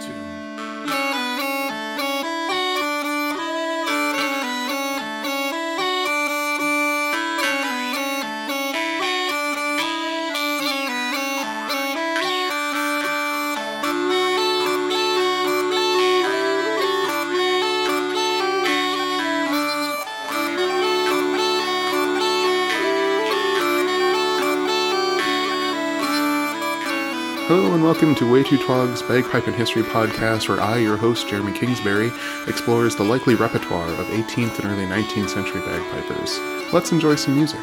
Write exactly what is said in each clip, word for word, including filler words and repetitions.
Hello and welcome to Way Too Twog's Bagpipe and History podcast, where I, your host, Jeremy Kingsbury, explores the likely repertoire of eighteenth and early nineteenth century bagpipers. Let's enjoy some music.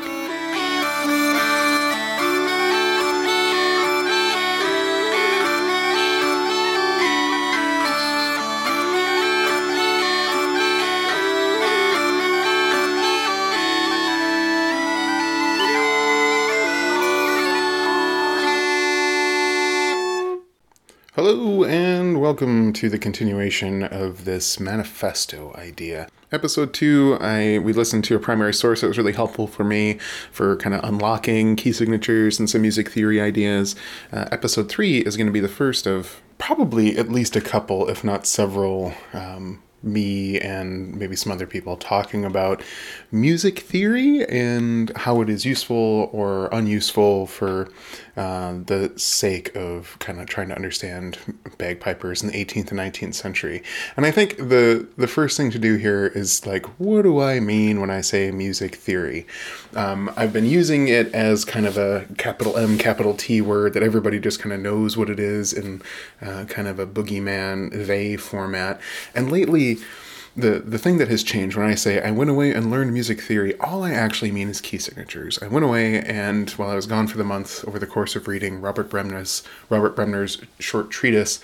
Hello and welcome to the continuation of this manifesto idea. Episode two, I we listened to a primary source that was really helpful for me for kind of unlocking key signatures and some music theory ideas. Uh, episode three is going to be the first of probably at least a couple, if not several, um, me and maybe some other people talking about music theory and how it is useful or unuseful for uh, the sake of kind of trying to understand bagpipers in the eighteenth and nineteenth century. And I think the the first thing to do here is like, what do I mean when I say music theory? Um, I've been using it as kind of a capital M, capital T word that everybody just kind of knows what it is in uh, kind of a boogeyman, they format. And lately, The the thing that has changed when I say I went away and learned music theory, all I actually mean is key signatures. I went away and while I was gone for the month, over the course of reading Robert Bremner's, Robert Bremner's short treatise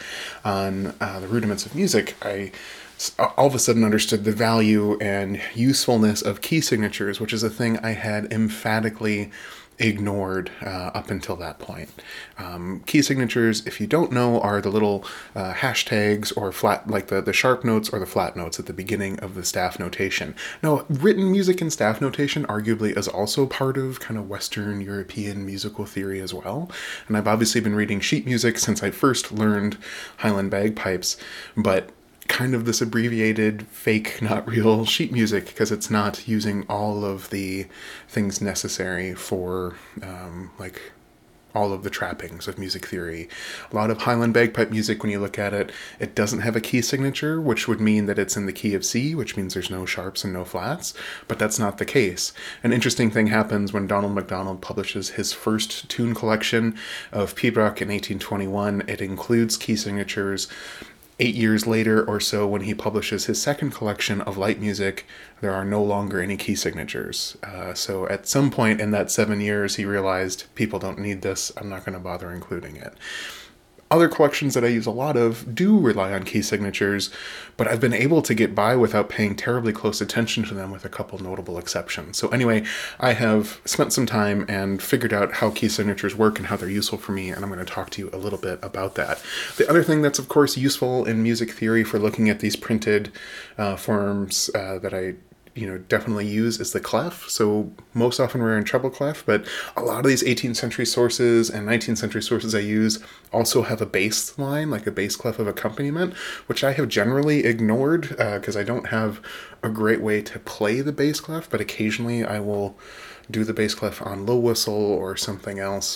on uh, the rudiments of music, I all of a sudden understood the value and usefulness of key signatures, which is a thing I had emphatically ignored uh, up until that point. Um, key signatures, if you don't know, are the little uh, hashtags or flat, like the, the sharp notes or the flat notes at the beginning of the staff notation. Now, written music in staff notation arguably is also part of kind of Western European musical theory as well. And I've obviously been reading sheet music since I first learned Highland bagpipes, but kind of this abbreviated, fake, not real sheet music because it's not using all of the things necessary for um, like all of the trappings of music theory. A lot of Highland bagpipe music, when you look at it, it doesn't have a key signature, which would mean that it's in the key of C, which means there's no sharps and no flats, but that's not the case. An interesting thing happens when Donald MacDonald publishes his first tune collection of Pibroch in eighteen twenty-one. It includes key signatures. Eight years later or so, when he publishes his second collection of light music, there are no longer any key signatures. Uh, so at some point in that seven years, he realized people don't need this. I'm not going to bother including it. Other collections that I use a lot of do rely on key signatures, but I've been able to get by without paying terribly close attention to them with a couple notable exceptions. So anyway, I have spent some time and figured out how key signatures work and how they're useful for me, and I'm going to talk to you a little bit about that. The other thing that's, of course, useful in music theory for looking at these printed uh, forms uh, that I you know, definitely use is the clef. So most often we're in treble clef, but a lot of these eighteenth century sources and nineteenth century sources I use also have a bass line, like a bass clef of accompaniment, which I have generally ignored because uh, I don't have a great way to play the bass clef, but occasionally I will do the bass clef on low whistle or something else.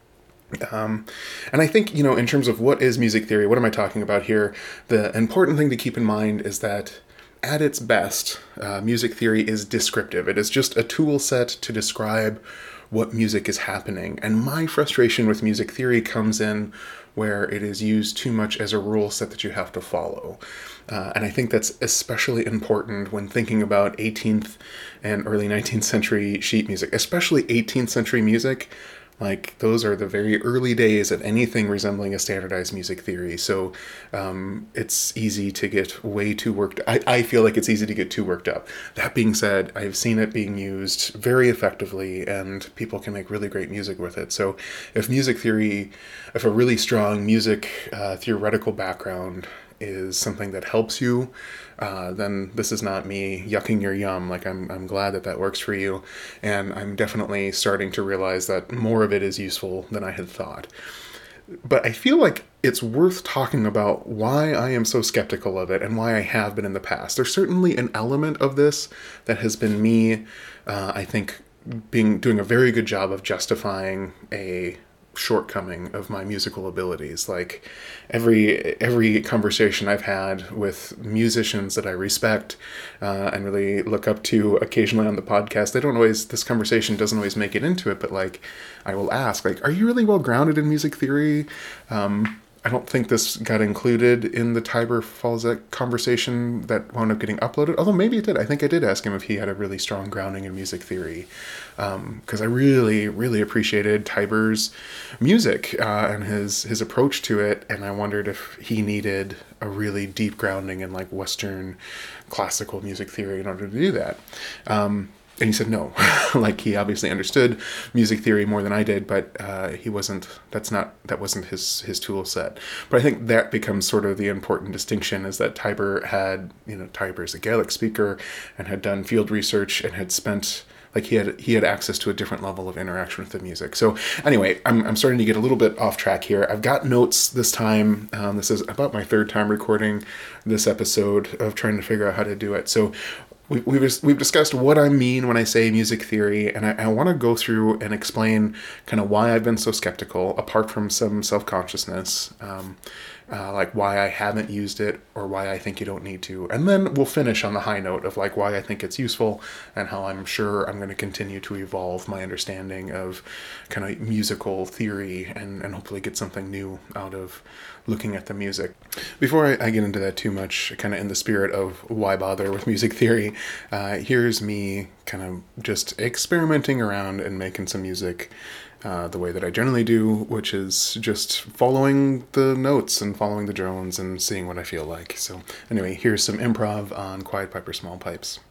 Um, and I think, you know, in terms of what is music theory, what am I talking about here? The important thing to keep in mind is that at its best, uh, music theory is descriptive. It is just a tool set to describe what music is happening. And my frustration with music theory comes in where it is used too much as a rule set that you have to follow. Uh, and I think that's especially important when thinking about eighteenth and early nineteenth century sheet music, especially eighteenth century music. Like, those are the very early days of anything resembling a standardized music theory. So um, it's easy to get way too worked up. I, I feel like it's easy to get too worked up. That being said, I've seen it being used very effectively, and people can make really great music with it. So if music theory, if a really strong music uh, theoretical background is something that helps you, uh, then this is not me yucking your yum. Like, I'm I'm glad that that works for you, and I'm definitely starting to realize that more of it is useful than I had thought. but I feel like it's worth talking about why I am so skeptical of it and why I have been in the past. There's certainly an element of this that has been me, uh, I think, being doing a very good job of justifying a shortcoming of my musical abilities. Like every every conversation I've had with musicians that I respect uh, and really look up to occasionally on the podcast, they don't always, this conversation doesn't always make it into it, but like I will ask, like, are you really well grounded in music theory? Um, I don't think this got included in the Tiber Falzek conversation that wound up getting uploaded, although maybe it did. I think I did ask him if he had a really strong grounding in music theory, because um, I really, really appreciated Tiber's music uh, and his, his approach to it, and I wondered if he needed a really deep grounding in like Western classical music theory in order to do that. Um, And he said no. Like, he obviously understood music theory more than I did, but uh, he wasn't, that's not, that wasn't his, his tool set. But I think that becomes sort of the important distinction, is that Tiber had, you know, Tiber is a Gaelic speaker and had done field research and had spent, like he had he had access to a different level of interaction with the music. So anyway, I'm, I'm starting to get a little bit off track here. I've got notes this time. Um, this is about my third time recording this episode of trying to figure out how to do it. So we, we've, we've discussed what I mean when I say music theory, and I, I want to go through and explain kind of why I've been so skeptical, apart from some self-consciousness, um, uh, like why I haven't used it or why I think you don't need to. And then we'll finish on the high note of like why I think it's useful and how I'm sure I'm going to continue to evolve my understanding of kind of musical theory and, and hopefully get something new out of looking at the music. Before I, I get into that too much, kind of in the spirit of why bother with music theory, uh, here's me kind of just experimenting around and making some music uh, the way that I generally do, which is just following the notes and following the drones and seeing what I feel like. So anyway, here's some improv on Quiet Piper Small Pipes.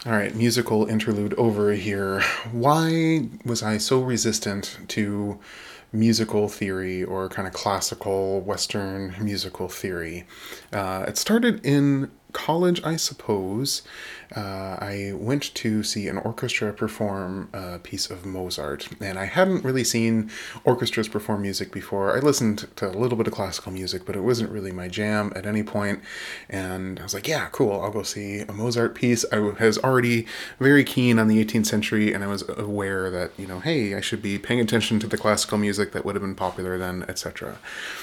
All right, musical interlude over here. Why was I so resistant to musical theory or kind of classical Western musical theory? Uh, it started in college, I suppose. Uh, I went to see an orchestra perform a piece of Mozart, and I hadn't really seen orchestras perform music before. I listened to a little bit of classical music, but it wasn't really my jam at any point. And I was like, yeah, cool, I'll go see a Mozart piece. I was already very keen on the eighteenth century, and I was aware that, you know, hey, I should be paying attention to the classical music that would have been popular then, et cetera.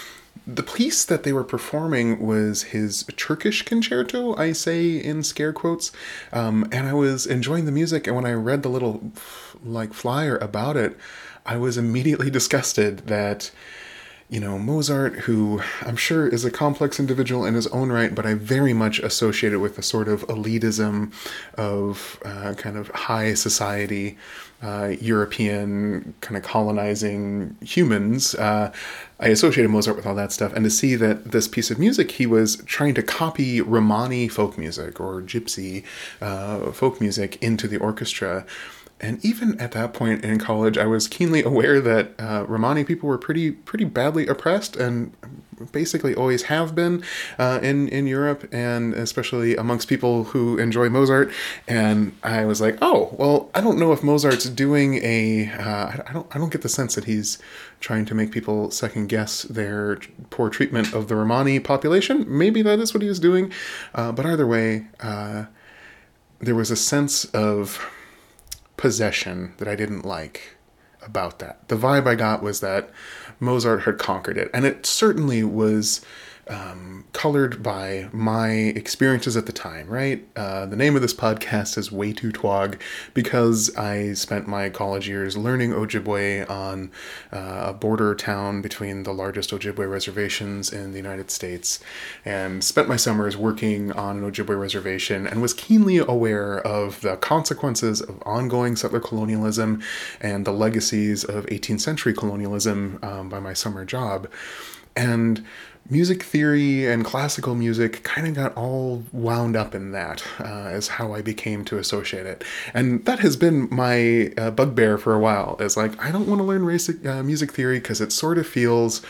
The piece that they were performing was his Turkish concerto, I say in scare quotes, um, and I was enjoying the music, and when I read the little, like, flyer about it, I was immediately disgusted that, you know, Mozart, who I'm sure is a complex individual in his own right, but I very much associate it with a sort of elitism of uh, kind of high society, uh, European kind of colonizing humans. Uh, I associated Mozart with all that stuff. And to see that this piece of music, he was trying to copy Romani folk music or gypsy uh, folk music into the orchestra. And even at that point in college, I was keenly aware that uh, Romani people were pretty pretty badly oppressed, and basically always have been uh, in in Europe, and especially amongst people who enjoy Mozart. And I was like, oh, well, I don't know if Mozart's doing a. Uh, I don't I don't get the sense that he's trying to make people second guess their poor treatment of the Romani population. Maybe that is what he was doing, uh, but either way, uh, there was a sense of possession that I didn't like about that. The vibe I got was that Mozart had conquered it, and it certainly was um, colored by my experiences at the time, right? Uh, the name of this podcast is Way Too Twog because I spent my college years learning Ojibwe on uh, a border town between the largest Ojibwe reservations in the United States, and spent my summers working on an Ojibwe reservation, and was keenly aware of the consequences of ongoing settler colonialism and the legacies of eighteenth century colonialism um, by my summer job. And music theory and classical music kind of got all wound up in that uh, as how I became to associate it. And that has been my uh, bugbear for a while. It's like, I don't want to learn race, uh, music theory because it sort of feels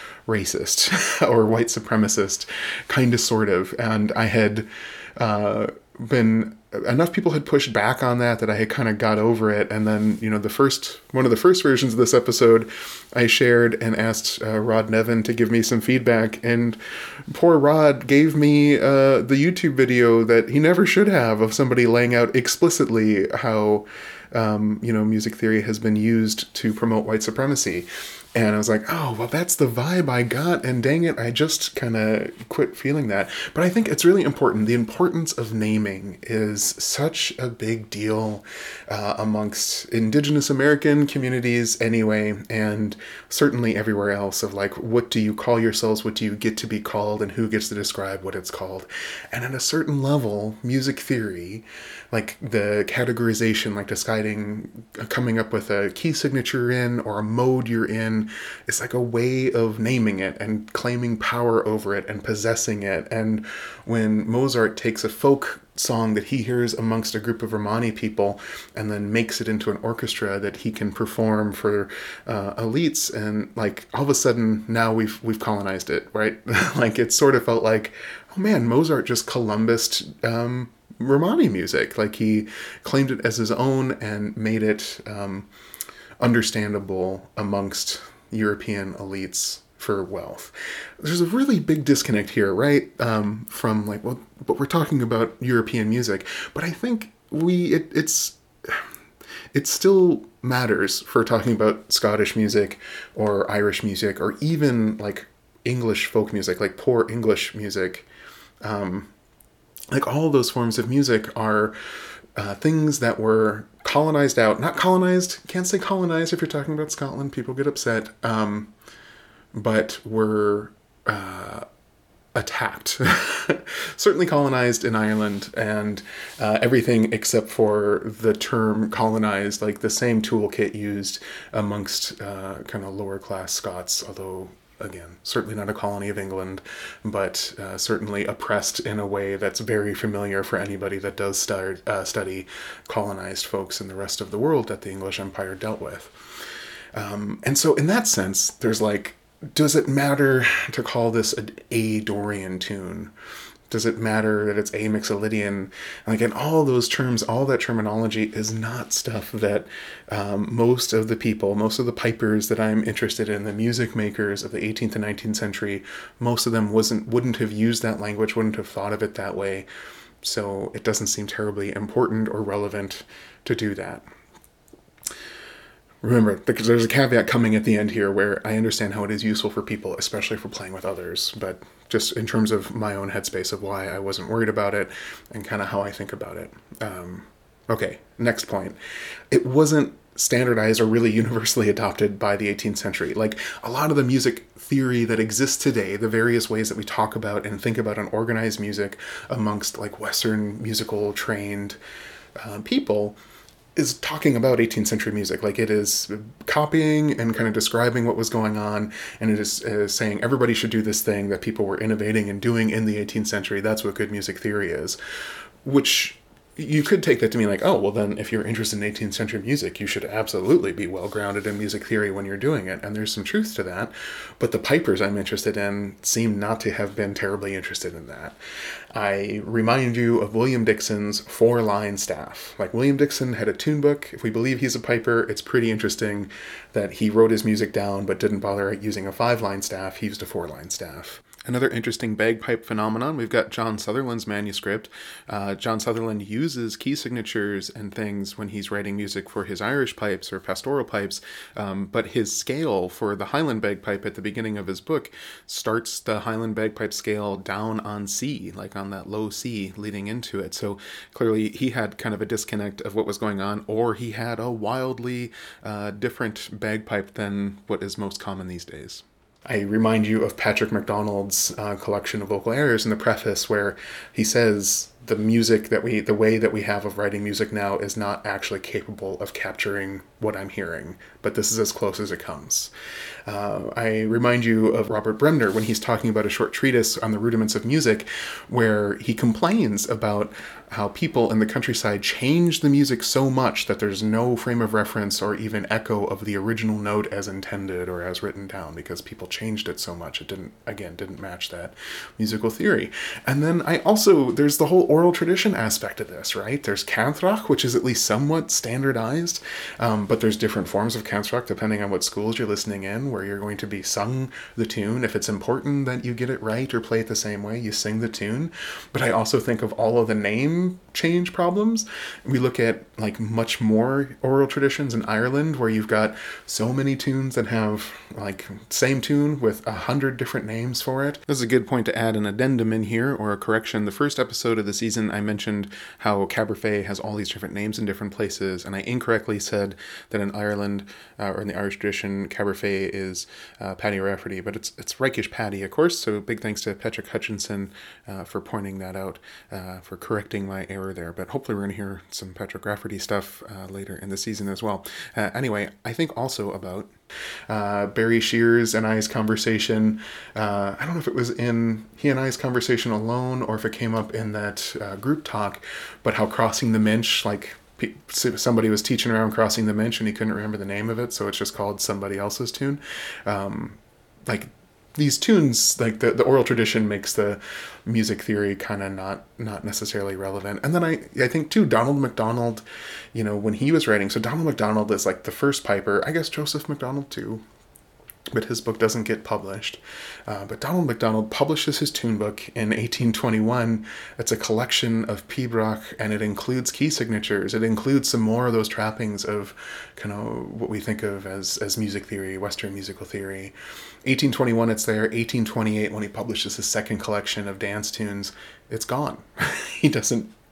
racist or white supremacist, kind of, sort of. And I had uh, been... enough people had pushed back on that that I had kind of got over it. And then, you know, the first, one of the first versions of this episode, I shared and asked uh, Rod Nevin to give me some feedback. And poor Rod gave me uh, the YouTube video that he never should have, of somebody laying out explicitly how, um, you know, music theory has been used to promote white supremacy. And I was like, oh, well, that's the vibe I got. And dang it, I just kind of quit feeling that. But I think it's really important. The importance of naming is such a big deal uh, amongst Indigenous American communities anyway, and certainly everywhere else, of like, what do you call yourselves? What do you get to be called? And who gets to describe what it's called? And at a certain level, music theory, like the categorization, like deciding, coming up with a key signature in or a mode you're in, it's like a way of naming it and claiming power over it and possessing it. And when Mozart takes a folk song that he hears amongst a group of Romani people and then makes it into an orchestra that he can perform for uh, elites, and like all of a sudden now we've we've colonized it, right? Like it sort of felt like, oh man, Mozart just Columbused um, Romani music. Like he claimed it as his own and made it um, understandable amongst European elites for wealth. There's a really big disconnect here, right? Um, from like, well, but we're talking about European music, but I think we, it, it's, it still matters for talking about Scottish music or Irish music, or even like English folk music, like poor English music. Um, like all those forms of music are uh, things that were colonized out, not colonized, can't say colonized if you're talking about Scotland, people get upset, um, but were uh, attacked. Certainly colonized in Ireland, and uh, everything except for the term colonized, like the same toolkit used amongst uh, kind of lower class Scots, although again, certainly not a colony of England, but uh, certainly oppressed in a way that's very familiar for anybody that does start, uh, study colonized folks in the rest of the world that the English Empire dealt with. Um, and so in that sense, there's like, does it matter to call this a, a Dorian tune? Does it matter that it's a Mixolydian? And again, all those terms, all that terminology is not stuff that um, most of the people, most of the pipers that I'm interested in, the music makers of the eighteenth and nineteenth century, most of them wasn't wouldn't have used that language, wouldn't have thought of it that way. So it doesn't seem terribly important or relevant to do that. Remember, because there's a caveat coming at the end here where I understand how it is useful for people, especially for playing with others, but just in terms of my own headspace of why I wasn't worried about it and kind of how I think about it. Um, okay, next point. It wasn't standardized or really universally adopted by the eighteenth century. Like a lot of the music theory that exists today, the various ways that we talk about and think about and organize music amongst like Western musical trained uh, people, is talking about eighteenth century music. Like it is copying and kind of describing what was going on, and it is uh, saying everybody should do this thing that people were innovating and doing in the eighteenth century. That's what good music theory is, which you could take that to mean like, oh, well then if you're interested in eighteenth century music, you should absolutely be well grounded in music theory when you're doing it. And there's some truth to that. But the pipers I'm interested in seem not to have been terribly interested in that. I remind you of William Dixon's four-line staff. Like William Dixon had a tune book. If we believe he's a piper, it's pretty interesting that he wrote his music down but didn't bother using a five-line staff. He used a four-line staff. Another interesting bagpipe phenomenon, we've got John Sutherland's manuscript. Uh, John Sutherland uses key signatures and things when he's writing music for his Irish pipes or pastoral pipes, um, but his scale for the Highland bagpipe at the beginning of his book starts the Highland bagpipe scale down on C, like on that low C leading into it. So clearly he had kind of a disconnect of what was going on, or he had a wildly uh, different bagpipe than what is most common these days. I remind you of Patrick MacDonald's uh, collection of vocal airs in the preface, where he says the music that we, the way that we have of writing music now is not actually capable of capturing what I'm hearing, but this is as close as it comes. Uh, I remind you of Robert Bremner when he's talking about a short treatise on the rudiments of music, where he complains about how people in the countryside change the music so much that there's no frame of reference or even echo of the original note as intended or as written down, because people changed it so much. It didn't, again, didn't match that musical theory. And then I also, there's the whole oral tradition aspect of this, right? There's Cantrach, which is at least somewhat standardized, um, but there's different forms of Cantrach depending on what schools you're listening in, where you're going to be sung the tune. If it's important that you get it right or play it the same way, you sing the tune. But I also think of all of the name change problems. We look at like much more oral traditions in Ireland, where you've got so many tunes that have like same tune with a hundred different names for it. This is a good point to add an addendum in here, or a correction. The first episode of the season, I mentioned how Caberfeidh has all these different names in different places, and I incorrectly said that in Ireland, uh, or in the Irish tradition, Caberfeidh is uh, Paddy Rafferty, but it's it's Reikish Paddy, of course, so big thanks to Patrick Hutchinson uh, for pointing that out, uh, for correcting my error there. But hopefully we're going to hear some Patrick Rafferty stuff uh, later in the season as well. Uh, anyway, I think also about uh, Barry Shears and I's conversation. Uh, I don't know if it was in he and I's conversation alone or if it came up in that uh, group talk, but how Crossing the Minch, like somebody was teaching around Crossing the Minch and he couldn't remember the name of it, so it's just called somebody else's tune. Um, like these tunes, like the, the oral tradition makes the music theory kind of not not necessarily relevant. And then I, I think too, Donald MacDonald, you know, when he was writing, so Donald MacDonald is like the first piper, I guess Joseph MacDonald too, but his book doesn't get published. Uh, but Donald MacDonald publishes his tune book in eighteen twenty-one. It's a collection of pibroch, and it includes key signatures. It includes some more of those trappings of kind of what we think of as, as music theory, Western musical theory. eighteen twenty-one, it's there. eighteen twenty-eight, when he publishes his second collection of dance tunes, it's gone. He doesn't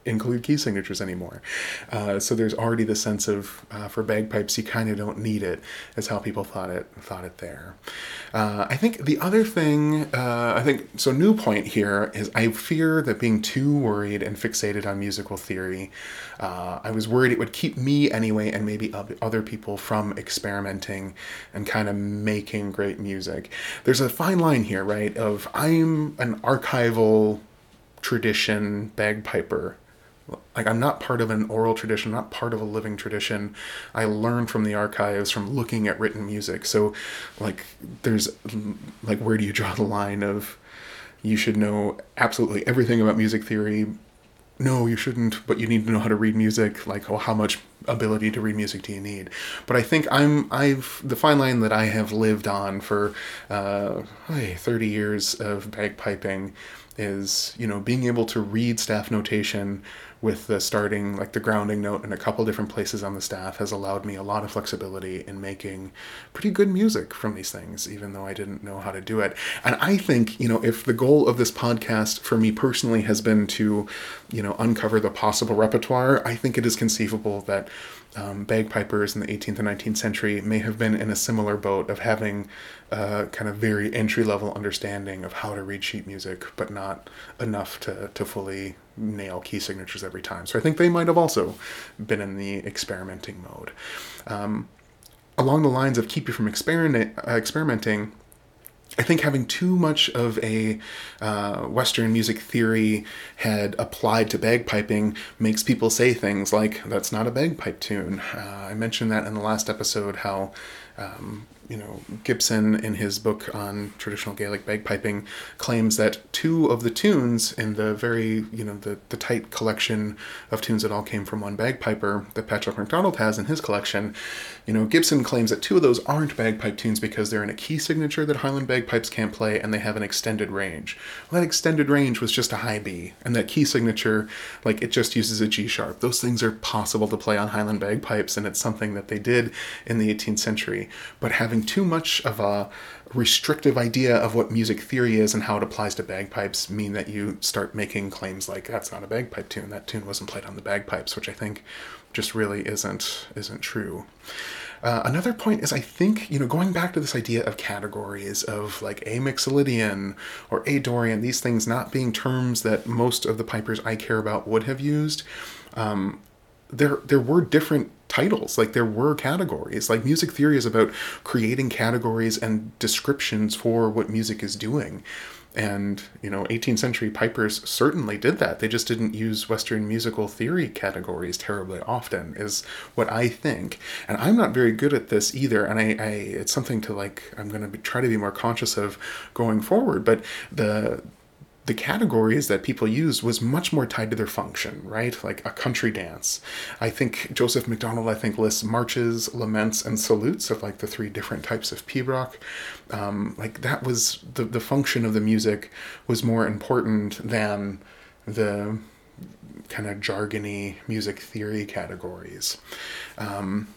include key signatures anymore. Uh, so there's already the sense of, uh, for bagpipes, you kind of don't need it, is how people thought it thought it there. Uh, I think the other thing, uh, I think, so new point here is I fear that being too worried and fixated on musical theory, uh, I was worried it would keep me anyway, and maybe other people, from experimenting and kind of making great music. There's a fine line here, right, of I'm an archival tradition bagpiper. Like, I'm not part of an oral tradition, not part of a living tradition. I learn from the archives, from looking at written music. So, like, there's, like, where do you draw the line of, you should know absolutely everything about music theory? No, you shouldn't, but you need to know how to read music. Like, well, how much ability to read music do you need? But I think I'm, I've, the fine line that I have lived on for uh, thirty years of bagpiping is, you know, being able to read staff notation with the starting, like the grounding note in a couple different places on the staff has allowed me a lot of flexibility in making pretty good music from these things, even though I didn't know how to do it. And I think, you know, if the goal of this podcast for me personally has been to, you know, uncover the possible repertoire, I think it is conceivable that um, bagpipers in the eighteenth and nineteenth century may have been in a similar boat of having a kind of very entry-level understanding of how to read sheet music, but not enough to, to fully nail key signatures every time. So I think they might have also been in the experimenting mode. Um, along the lines of keep you from experiment, uh, experimenting, I think having too much of a uh, Western music theory head applied to bagpiping makes people say things like, that's not a bagpipe tune. Uh, I mentioned that in the last episode, how um, you know, Gibson, in his book on traditional Gaelic bagpiping, claims that two of the tunes in the very, you know, the, the tight collection of tunes that all came from one bagpiper that Patrick MacDonald has in his collection, you know, Gibson claims that two of those aren't bagpipe tunes because they're in a key signature that Highland bagpipes can't play, and they have an extended range. Well, that extended range was just a high B, and that key signature, like, it just uses a G sharp. Those things are possible to play on Highland bagpipes, and it's something that they did in the eighteenth century. But having too much of a restrictive idea of what music theory is and how it applies to bagpipes mean that you start making claims like, that's not a bagpipe tune, that tune wasn't played on the bagpipes, which I think just really isn't isn't true. Uh, another point is, I think, you know, going back to this idea of categories of like a Mixolydian or a Dorian, these things not being terms that most of the pipers I care about would have used, um, there there were different titles, like there were categories. Like, music theory is about creating categories and descriptions for what music is doing. And, you know, eighteenth century pipers certainly did that. They just didn't use Western musical theory categories terribly often, is what I think. And I'm not very good at this either. And I, I it's something to, like, I'm going to try to be more conscious of going forward. But the the categories that people used was much more tied to their function, right? Like a country dance. I think Joseph MacDonald, I think, lists marches, laments, and salutes of like the three different types of pibroch. Um, like that was, the, the function of the music was more important than the kind of jargony music theory categories. Um,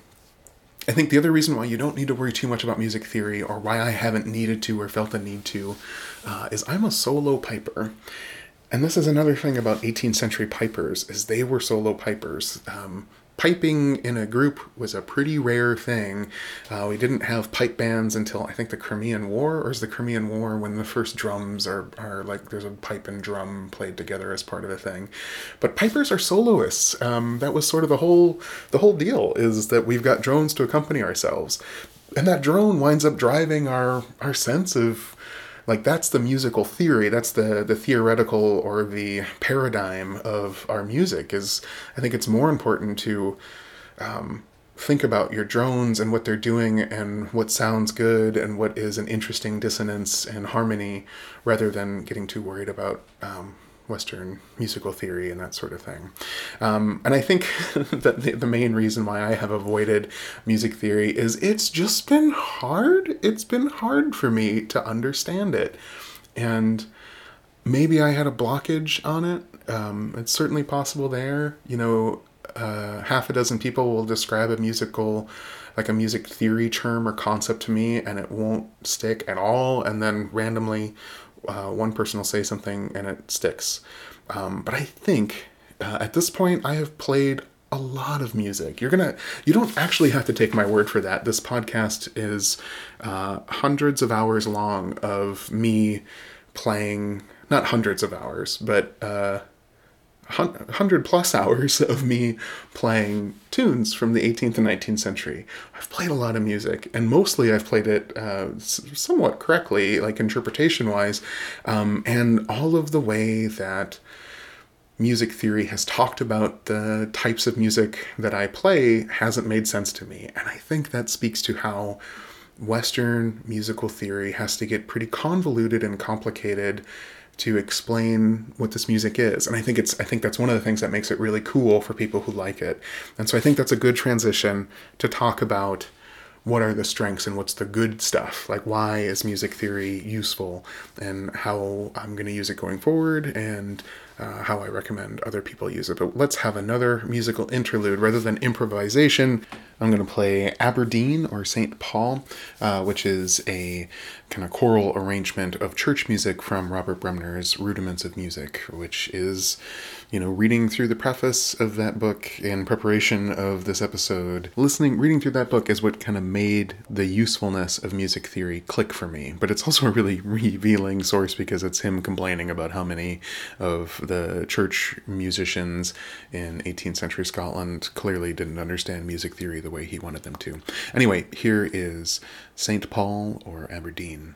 I think the other reason why you don't need to worry too much about music theory, or why I haven't needed to or felt the need to, uh, is I'm a solo piper. And this is another thing about eighteenth century pipers, is they were solo pipers. Um, piping in a group was a pretty rare thing. Uh, we didn't have pipe bands until, I think, the Crimean War, or is the Crimean War when the first drums are, are like, there's a pipe and drum played together as part of a thing. But pipers are soloists. Um, that was sort of the whole, the whole deal, is that we've got drones to accompany ourselves. And that drone winds up driving our, our sense of, like, that's the musical theory, that's the, the theoretical or the paradigm of our music. Is, I think it's more important to um, think about your drones and what they're doing and what sounds good and what is an interesting dissonance and harmony, rather than getting too worried about um, Western musical theory and that sort of thing. Um, and I think that the, the main reason why I have avoided music theory is it's just been hard. It's been hard for me to understand it. And maybe I had a blockage on it. Um, it's certainly possible there. You know, uh, half a dozen people will describe a musical, like a music theory term or concept to me, and it won't stick at all. And then randomly, Uh, one person will say something and it sticks. Um, but I think, uh, at this point, I have played a lot of music. You're gonna, you don't actually have to take my word for that. This podcast is uh, hundreds of hours long of me playing, not hundreds of hours, but uh, one hundred plus hours of me playing tunes from the eighteenth and nineteenth century. I've played a lot of music, and mostly I've played it uh, somewhat correctly, like interpretation-wise, um, and all of the way that music theory has talked about the types of music that I play hasn't made sense to me. And I think that speaks to how Western musical theory has to get pretty convoluted and complicated to explain what this music is. And I think it's I think that's one of the things that makes it really cool for people who like it. And so I think that's a good transition to talk about what are the strengths and what's the good stuff. Like, why is music theory useful, and how I'm going to use it going forward, and uh, how I recommend other people use it. But let's have another musical interlude. Rather than improvisation, I'm going to play Aberdeen or Saint Paul, uh, which is a kind of choral arrangement of church music from Robert Bremner's Rudiments of Music, which is, you know, reading through the preface of that book in preparation of this episode. Listening, reading through that book is what kind of made the usefulness of music theory click for me. But it's also a really revealing source because it's him complaining about how many of the church musicians in eighteenth century Scotland clearly didn't understand music theory the way he wanted them to. Anyway, here is Saint Paul or Aberdeen.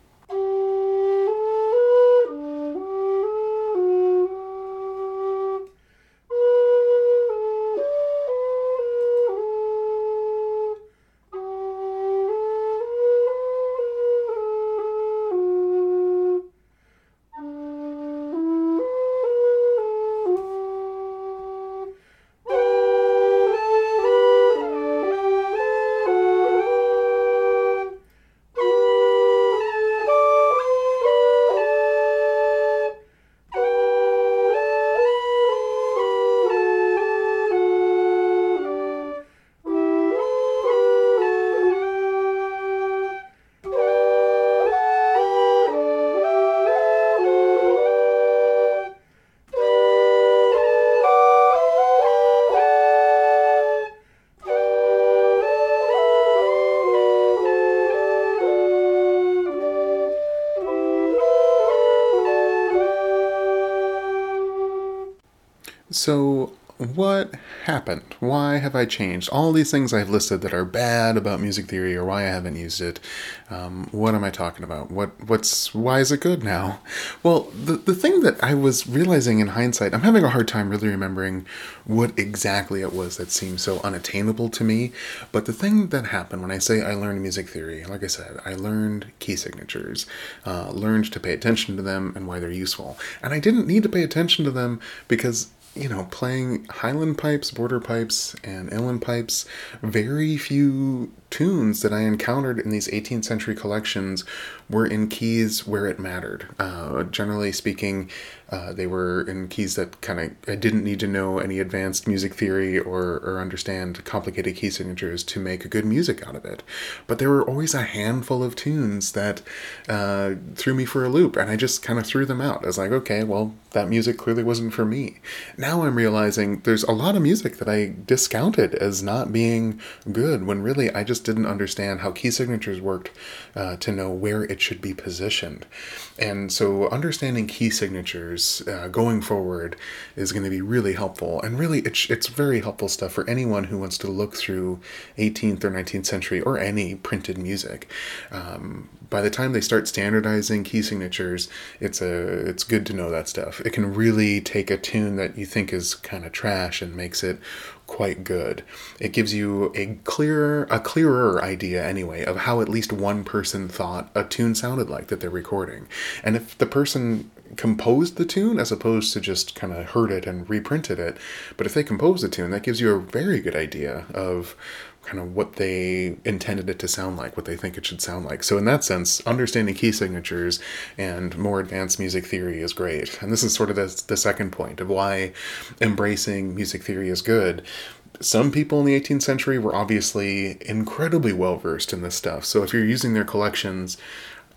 So what happened? Why have I changed? All these things I've listed that are bad about music theory, or why I haven't used it. Um, what am I talking about? What what's why is it good now? Well, the the thing that I was realizing in hindsight, I'm having a hard time really remembering what exactly it was that seemed so unattainable to me. But the thing that happened when I say I learned music theory, like I said, I learned key signatures, uh, learned to pay attention to them and why they're useful. And I didn't need to pay attention to them because, you know, playing Highland pipes, border pipes, and inland pipes, very few tunes that I encountered in these eighteenth century collections were in keys where it mattered. Uh, generally speaking, uh, they were in keys that kind of, I didn't need to know any advanced music theory or, or understand complicated key signatures to make good music out of it. But there were always a handful of tunes that uh, threw me for a loop, and I just kind of threw them out. I was like, okay, well, that music clearly wasn't for me. Now I'm realizing there's a lot of music that I discounted as not being good, when really I just didn't understand how key signatures worked uh, to know where it should be positioned. And so understanding key signatures uh, going forward is going to be really helpful. And really, it's, it's very helpful stuff for anyone who wants to look through eighteenth or nineteenth century or any printed music. Um, by the time they start standardizing key signatures, it's a it's good to know that stuff. It can really take a tune that you think is kind of trash and makes it quite good. It gives you a clearer, a clearer idea anyway of how at least one person thought a tune sounded like that they're recording. And if the person composed the tune as opposed to just kind of heard it and reprinted it, but if they composed the tune, that gives you a very good idea of kind of what they intended it to sound like, what they think it should sound like. So in that sense, understanding key signatures and more advanced music theory is great. And this is sort of the, the second point of why embracing music theory is good. Some people in the eighteenth century were obviously incredibly well versed in this stuff. So if you're using their collections,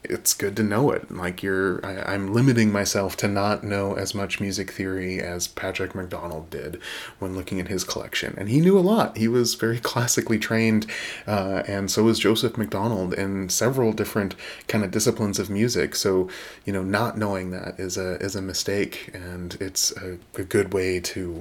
it's good to know it. Like you're, I, I'm limiting myself to not know as much music theory as Patrick McDonald did when looking at his collection. And he knew a lot. He was very classically trained, uh, and so was Joseph McDonald in several different kind of disciplines of music. So, you know, not knowing that is a is a mistake, and it's a, a good way to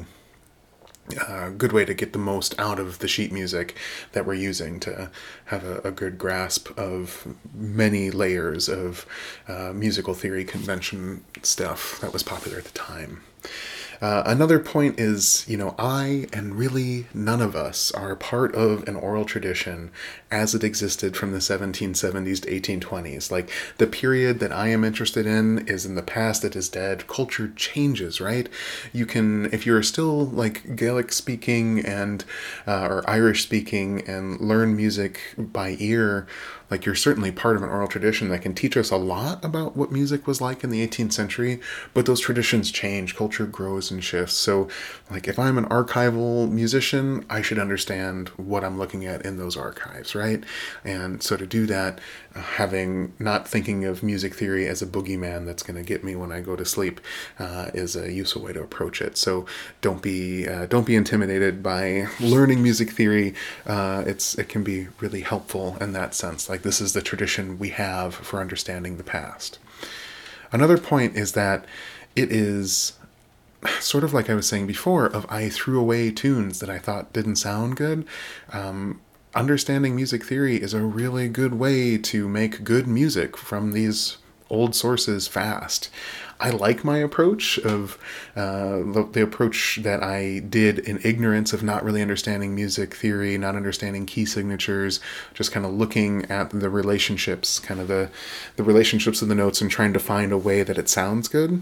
a uh, good way to get the most out of the sheet music that we're using, to have a, a good grasp of many layers of uh, musical theory convention stuff that was popular at the time. Uh, another point is, you know, I and really none of us are part of an oral tradition as it existed from the seventeen seventies to eighteen twenties. Like, the period that I am interested in is in the past, it is dead. Culture changes, right? You can, if you're still like Gaelic speaking and, uh, or Irish speaking and learn music by ear, like, you're certainly part of an oral tradition that can teach us a lot about what music was like in the eighteenth century, but those traditions change, culture grows and shifts. So, like, if I'm an archival musician, I should understand what I'm looking at in those archives, right? And so to do that, uh, having, not thinking of music theory as a boogeyman that's going to get me when I go to sleep, uh, is a useful way to approach it. So don't be, uh, don't be intimidated by learning music theory. Uh, it's, it can be really helpful in that sense. Like, Like, this is the tradition we have for understanding the past. Another point is that it is sort of like I was saying before, of I threw away tunes that I thought didn't sound good. Um, understanding music theory is a really good way to make good music from these old sources fast. I like my approach of uh, the, the approach that I did in ignorance of not really understanding music theory, not understanding key signatures, just kind of looking at the relationships, kind of the, the relationships of the notes and trying to find a way that it sounds good.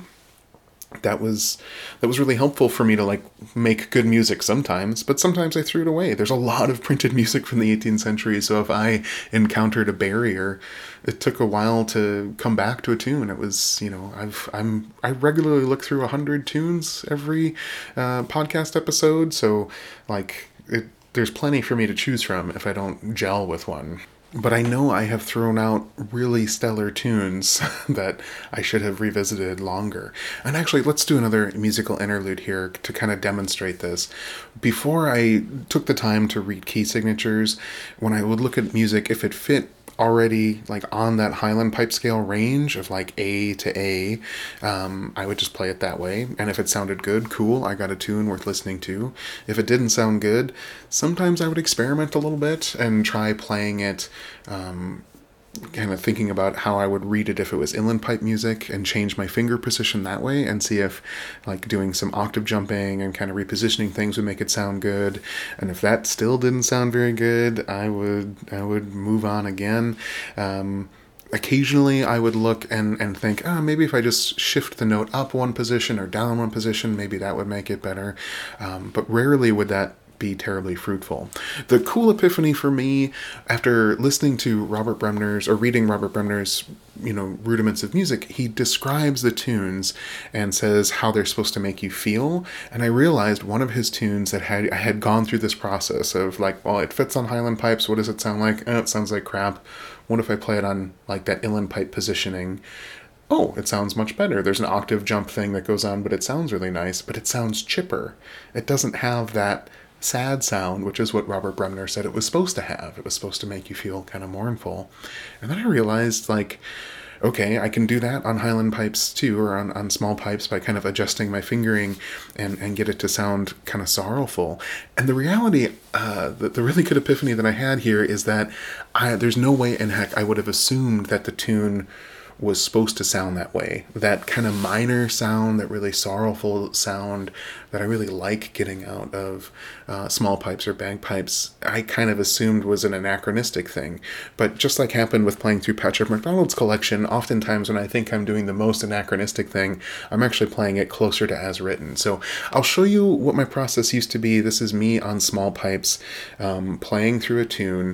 That was that was really helpful for me to like make good music sometimes, but sometimes I threw it away. There's a lot of printed music from the eighteenth century, so if I encountered a barrier, it took a while to come back to a tune. It was, you know, I've I'm I regularly look through a hundred tunes every uh, podcast episode, so like it, there's plenty for me to choose from if I don't gel with one. But I know I have thrown out really stellar tunes that I should have revisited longer. And actually, let's do another musical interlude here to kind of demonstrate this. Before I took the time to read key signatures, when I would look at music, if it fit already like on that Highland pipe scale range of like A to A, um, I would just play it that way. And if it sounded good, cool, I got a tune worth listening to. If it didn't sound good, sometimes I would experiment a little bit and try playing it, um, kind of thinking about how I would read it if it was inland pipe music, and change my finger position that way and see if like doing some octave jumping and kind of repositioning things would make it sound good. And if that still didn't sound very good, I would I would move on again. Um, occasionally I would look and, and think, oh, maybe if I just shift the note up one position or down one position, maybe that would make it better. Um, but rarely would that be terribly fruitful. The cool epiphany for me after listening to Robert Bremner's or reading Robert Bremner's, you know, Rudiments of Music, he describes the tunes and says how they're supposed to make you feel. And I realized one of his tunes that had I had gone through this process of like, well, it fits on Highland pipes. What does it sound like? Eh, it sounds like crap. What if I play it on like that inland pipe positioning? Oh, it sounds much better. There's an octave jump thing that goes on, but it sounds really nice, but it sounds chipper. It doesn't have that sad sound, which is what Robert Bremner said it was supposed to have. It was supposed to make you feel kind of mournful. And then I realized, like, okay, I can do that on Highland pipes too, or on, on small pipes by kind of adjusting my fingering and, and get it to sound kind of sorrowful. And the reality, uh, the, the really good epiphany that I had here is that I, there's no way in heck I would have assumed that the tune was supposed to sound that way. That kind of minor sound, that really sorrowful sound that I really like getting out of uh, small pipes or bagpipes, I kind of assumed was an anachronistic thing. But just like happened with playing through Patrick McDonald's collection, oftentimes when I think I'm doing the most anachronistic thing, I'm actually playing it closer to as written. So I'll show you what my process used to be. This is me on small pipes, um, playing through a tune,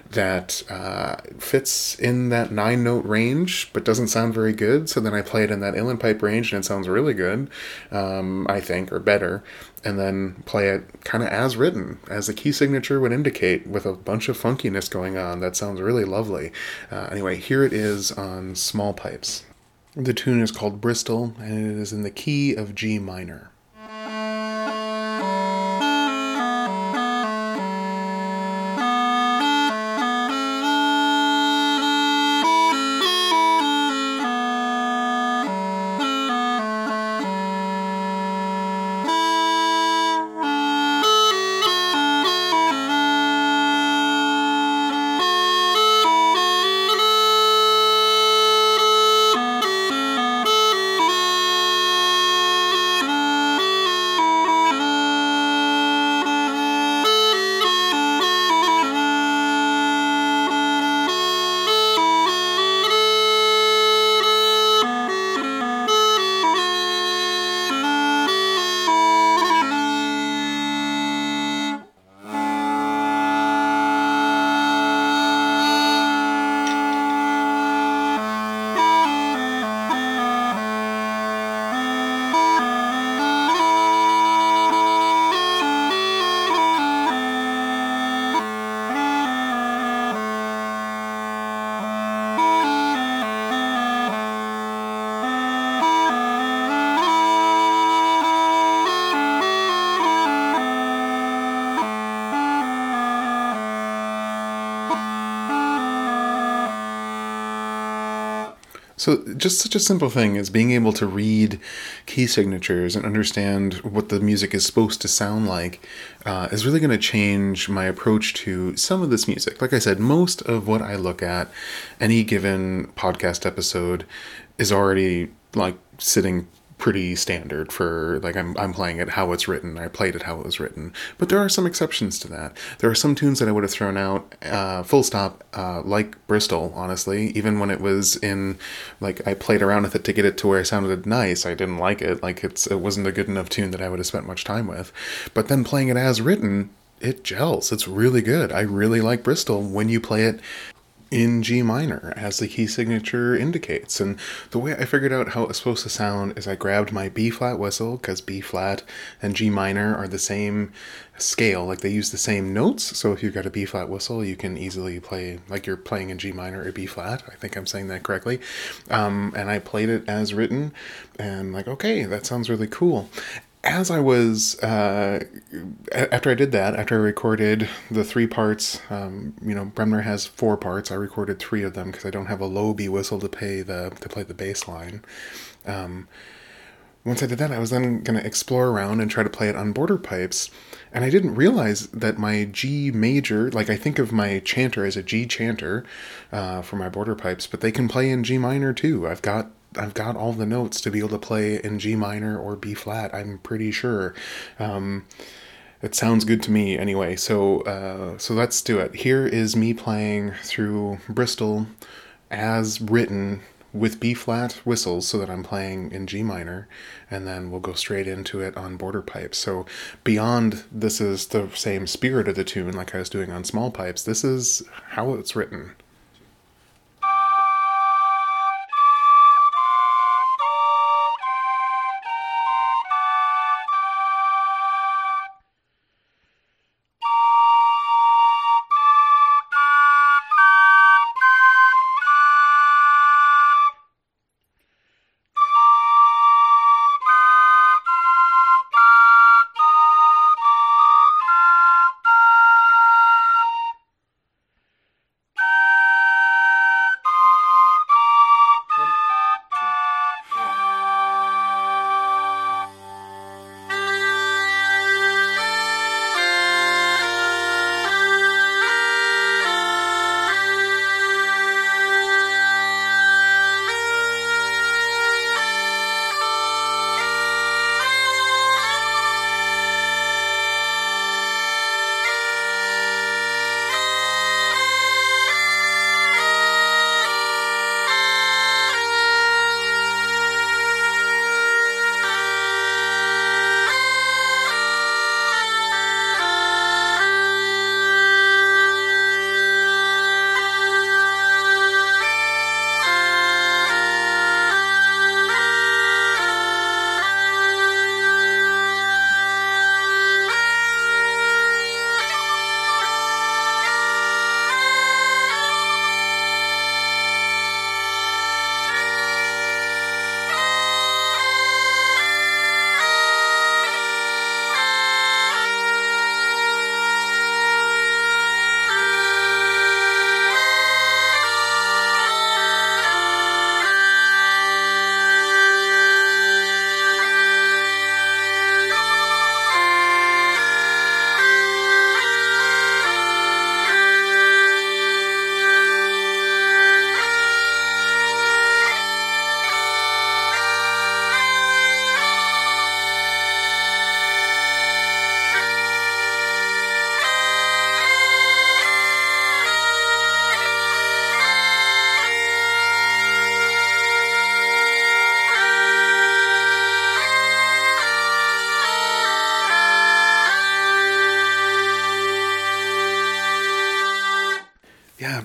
that uh, fits in that nine note range but doesn't sound very good. So then I play it in that uilleann pipe range and it sounds really good, um, I think, or better. And then play it kind of as written, as the key signature would indicate, with a bunch of funkiness going on. That sounds really lovely. Uh, anyway, here it is on small pipes. The tune is called Bristol, and it is in the key of G minor. So just such a simple thing as being able to read key signatures and understand what the music is supposed to sound like uh, is really going to change my approach to some of this music. Like I said, most of what I look at, any given podcast episode, is already like sitting pretty standard for, like, I'm I'm playing it how it's written. I played it how it was written. But there are some exceptions to that. There are some tunes that I would have thrown out uh, full stop, uh, like Bristol, honestly. Even when it was in, like, I played around with it to get it to where it sounded nice. I didn't like it. Like, it's it wasn't a good enough tune that I would have spent much time with. But then playing it as written, it gels. It's really good. I really like Bristol when you play it in G minor, as the key signature indicates. And the way I figured out how it was supposed to sound is I grabbed my B flat whistle, because B flat and G minor are the same scale, like they use the same notes. So if you've got a B flat whistle, you can easily play like you're playing in G minor or B flat. I think I'm saying that correctly. Um, and I played it as written, and like, okay, that sounds really cool. As I was, uh, after I did that, after I recorded the three parts, um, you know, Bremner has four parts. I recorded three of them because I don't have a low B whistle to play the to play the bass line. Um, once I did that, I was then going to explore around and try to play it on border pipes. And I didn't realize that my G major, like I think of my chanter as a G chanter uh, for my border pipes, but they can play in G minor too. I've got I've got all the notes to be able to play in G minor or B flat, I'm pretty sure. Um, it sounds good to me anyway, so uh, so let's do it. Here is me playing through Bristol as written with B flat whistles, so that I'm playing in G minor, and then we'll go straight into it on border pipes. So beyond this is the same spirit of the tune like I was doing on small pipes, this is how it's written.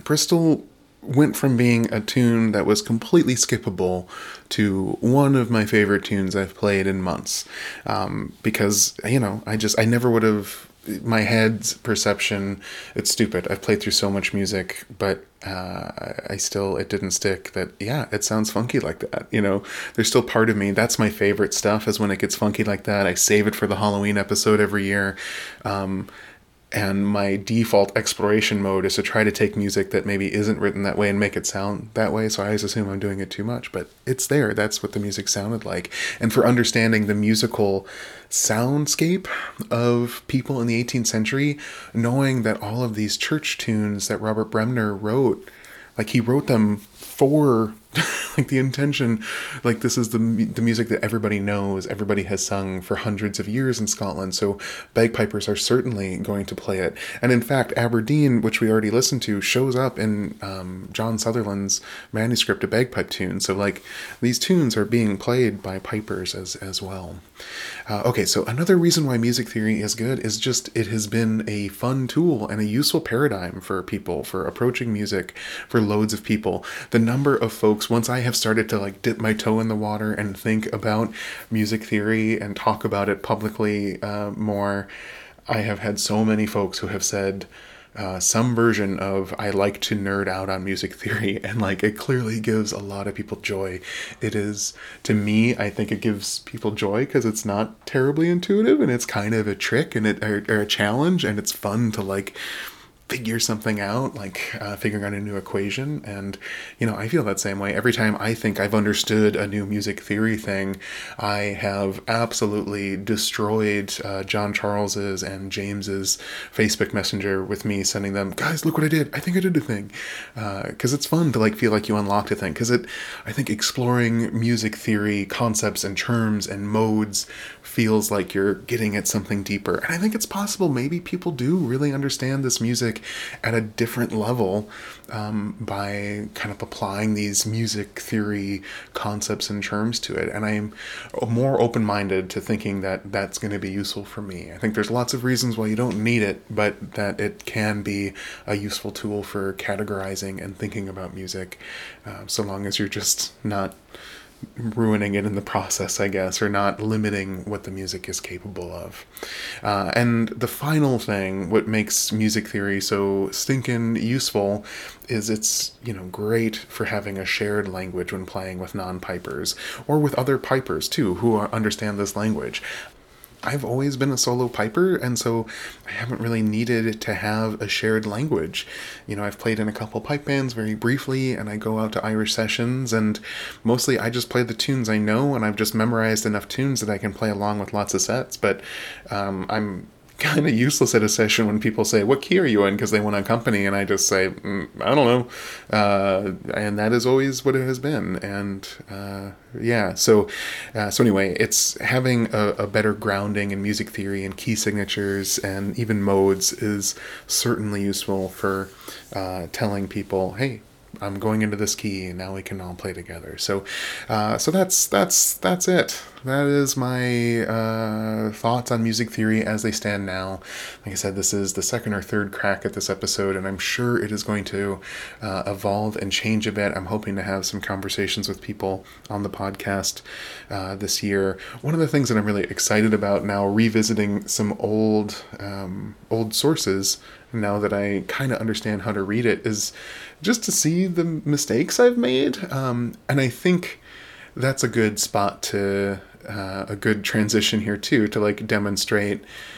Bristol went from being a tune that was completely skippable to one of my favorite tunes I've played in months. Um, because, you know, I just, I never would have, my head's perception, it's stupid. I've played through so much music, but uh, I still, it didn't stick that, yeah, it sounds funky like that. You know, there's still part of me. That's my favorite stuff, is when it gets funky like that. I save it for the Halloween episode every year. Um, And my default exploration mode is to try to take music that maybe isn't written that way and make it sound that way. So I always assume I'm doing it too much, but it's there. That's what the music sounded like. And for understanding the musical soundscape of people in the eighteenth century, knowing that all of these church tunes that Robert Bremner wrote, like he wrote them for like the intention, like this is the the music that everybody knows, everybody has sung for hundreds of years in Scotland, so bagpipers are certainly going to play it. And in fact, Aberdeen, which we already listened to, shows up in um, John Sutherland's manuscript of bagpipe tunes. So like these tunes are being played by pipers as as well. Uh, okay, so another reason why music theory is good is just it has been a fun tool and a useful paradigm for people, for approaching music, for loads of people. The number of folks, once I have started to like dip my toe in the water and think about music theory and talk about it publicly uh, more, I have had so many folks who have said, Uh, some version of I like to nerd out on music theory, and like it clearly gives a lot of people joy. It is, to me, I think it gives people joy because it's not terribly intuitive, and it's kind of a trick and it or, or a challenge, and it's fun to like figure something out, like uh, figuring out a new equation. And you know, I feel that same way every time I think I've understood a new music theory thing. I have absolutely destroyed uh, John Charles's and James's Facebook Messenger with me sending them, guys, look what I did, I think I did a thing, because uh, it's fun to like feel like you unlocked a thing, because it I think exploring music theory concepts and terms and modes feels like you're getting at something deeper. And I think it's possible maybe people do really understand this music at a different level um, by kind of applying these music theory concepts and terms to it. And I'm more open-minded to thinking that that's going to be useful for me. I think there's lots of reasons why you don't need it, but that it can be a useful tool for categorizing and thinking about music, uh, so long as you're just not ruining it in the process, I guess, or not limiting what the music is capable of. Uh, and the final thing, what makes music theory so stinking useful, is it's, you know, great for having a shared language when playing with non-pipers, or with other pipers too, who are, understand this language. I've always been a solo piper, and so I haven't really needed to have a shared language. You know, I've played in a couple pipe bands very briefly, and I go out to Irish sessions, and mostly I just play the tunes I know, and I've just memorized enough tunes that I can play along with lots of sets. But um, I'm kind of useless at a session when people say, what key are you in? Because they want to accompany, and I just say, mm, I don't know. Uh, and that is always what it has been. And uh, yeah, so uh, so anyway, it's having a, a better grounding in music theory and key signatures and even modes is certainly useful for uh, telling people, hey, I'm going into this key, and now we can all play together. So, uh, so that's that's that's it. That is my uh, thoughts on music theory as they stand now. Like I said, this is the second or third crack at this episode, and I'm sure it is going to uh, evolve and change a bit. I'm hoping to have some conversations with people on the podcast uh, this year. One of the things that I'm really excited about now, revisiting some old um, old sources, now that I kind of understand how to read it, is just to see the mistakes I've made. Um, and I think that's a good spot to, uh, a good transition here too, to like demonstrate,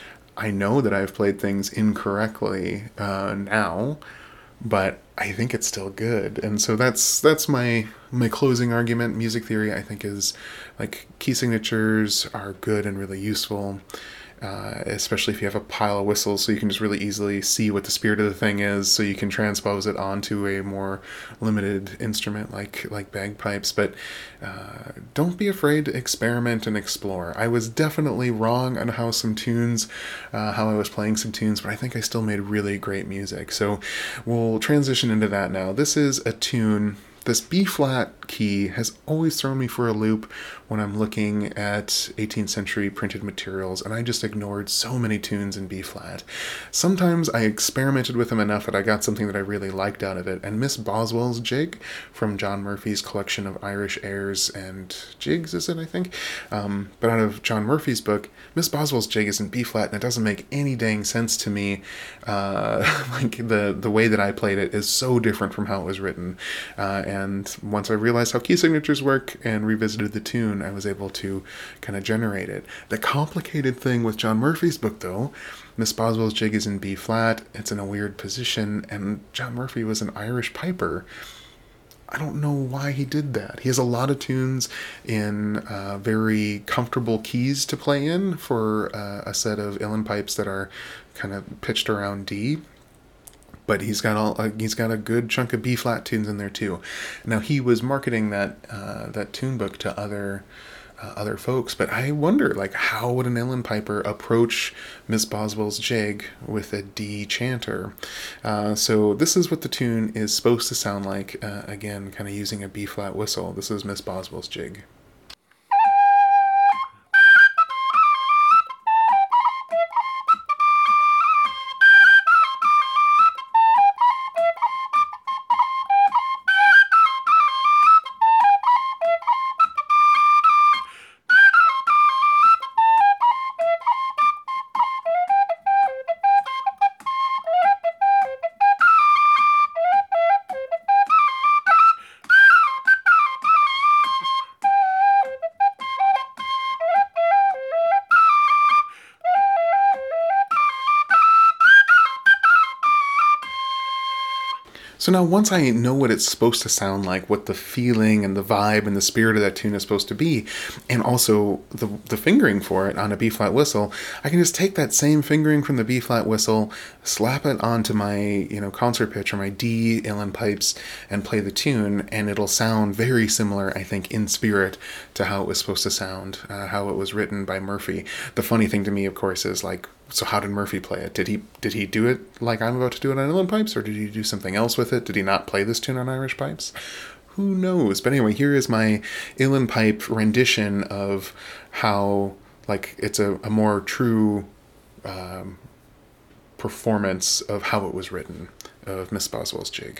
I know that I've played things incorrectly uh, now, but I think it's still good. And so that's that's my my closing argument. Music theory, I think, is like key signatures are good and really useful. Uh, especially if you have a pile of whistles, so you can just really easily see what the spirit of the thing is, so you can transpose it onto a more limited instrument like like bagpipes. But uh, don't be afraid to experiment and explore. I was definitely wrong on how some tunes, uh, how I was playing some tunes, but I think I still made really great music. So we'll transition into that now. This is a tune this B flat key has always thrown me for a loop when I'm looking at eighteenth century printed materials, and I just ignored so many tunes in B flat. Sometimes I experimented with them enough that I got something that I really liked out of it, and Miss Boswell's jig from John Murphy's collection of Irish airs and jigs, is it, I think? Um, but out of John Murphy's book, Miss Boswell's jig is in B flat, and it doesn't make any dang sense to me. Uh, like, the, the way that I played it is so different from how it was written. Uh, and once I realized how key signatures work and revisited the tune, I was able to kind of generate it. The complicated thing with John Murphy's book, though, Miss Boswell's jig is in B flat, it's in a weird position, and John Murphy was an Irish piper. I don't know why he did that. He has a lot of tunes in uh, very comfortable keys to play in for uh, a set of uilleann pipes that are kind of pitched around D. But he's got all uh, he's got a good chunk of B flat tunes in there too. Now, he was marketing that uh, that tune book to other uh, other folks, but I wonder, like, how would an uilleann piper approach Miss Boswell's jig with a D chanter? Uh, so this is what the tune is supposed to sound like. Uh, again, kind of using a B flat whistle. This is Miss Boswell's jig. So now, once I know what it's supposed to sound like, what the feeling and the vibe and the spirit of that tune is supposed to be, and also the the fingering for it on a B-flat whistle, I can just take that same fingering from the B-flat whistle, slap it onto my, you know, concert pitch or my D uilleann pipes, and play the tune, and it'll sound very similar, I think, in spirit to how it was supposed to sound, uh, how it was written by Murphy. The funny thing to me, of course, is, like, so how did Murphy play it? Did he did he do it like I'm about to do it on uilleann pipes, or did he do something else with it? Did he not play this tune on Irish pipes? Who knows? But anyway, here is my uilleann pipe rendition of how, like, it's a, a more true um, performance of how it was written, of Miss Boswell's jig.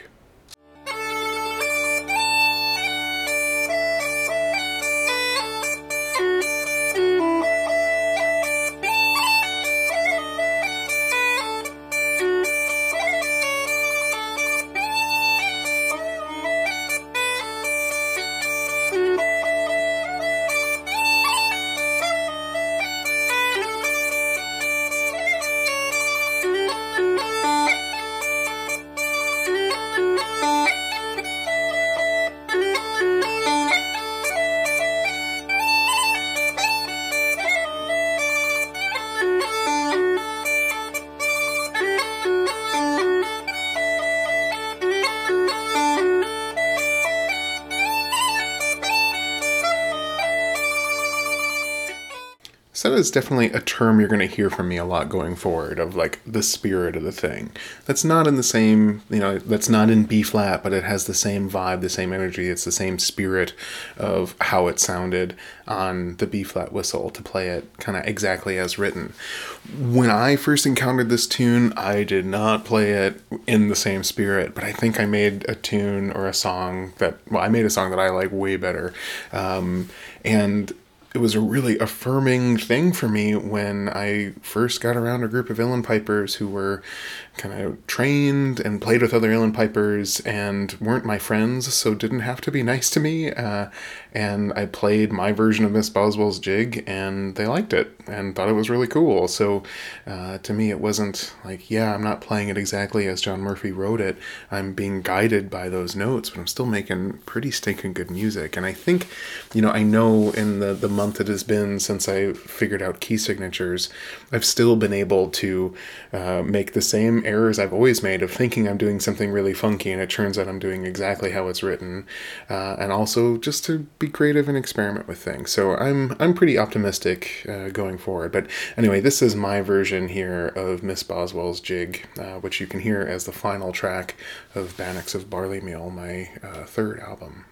So that is definitely a term you're going to hear from me a lot going forward, of, like, the spirit of the thing. That's not in the same, you know, that's not in B flat, but it has the same vibe, the same energy. It's the same spirit of how it sounded on the B flat whistle, to play it kind of exactly as written. When I first encountered this tune, I did not play it in the same spirit, but I think I made a tune or a song that, well, I made a song that I like way better. Um, and it was a really affirming thing for me when I first got around a group of uilleann pipers who were kind of trained and played with other uilleann pipers and weren't my friends, so didn't have to be nice to me. Uh, and I played my version of Miss Boswell's jig, and they liked it and thought it was really cool. So uh, to me, it wasn't like, yeah, I'm not playing it exactly as John Murphy wrote it. I'm being guided by those notes, but I'm still making pretty stinking good music. And I think, you know, I know in the, the month month it has been since I figured out key signatures, I've still been able to uh, make the same errors I've always made of thinking I'm doing something really funky and it turns out I'm doing exactly how it's written, uh, and also just to be creative and experiment with things. So I'm I'm pretty optimistic uh, going forward. But anyway, this is my version here of Miss Boswell's Jig, uh, which you can hear as the final track of Bannocks of Barley Meal, my uh, third album.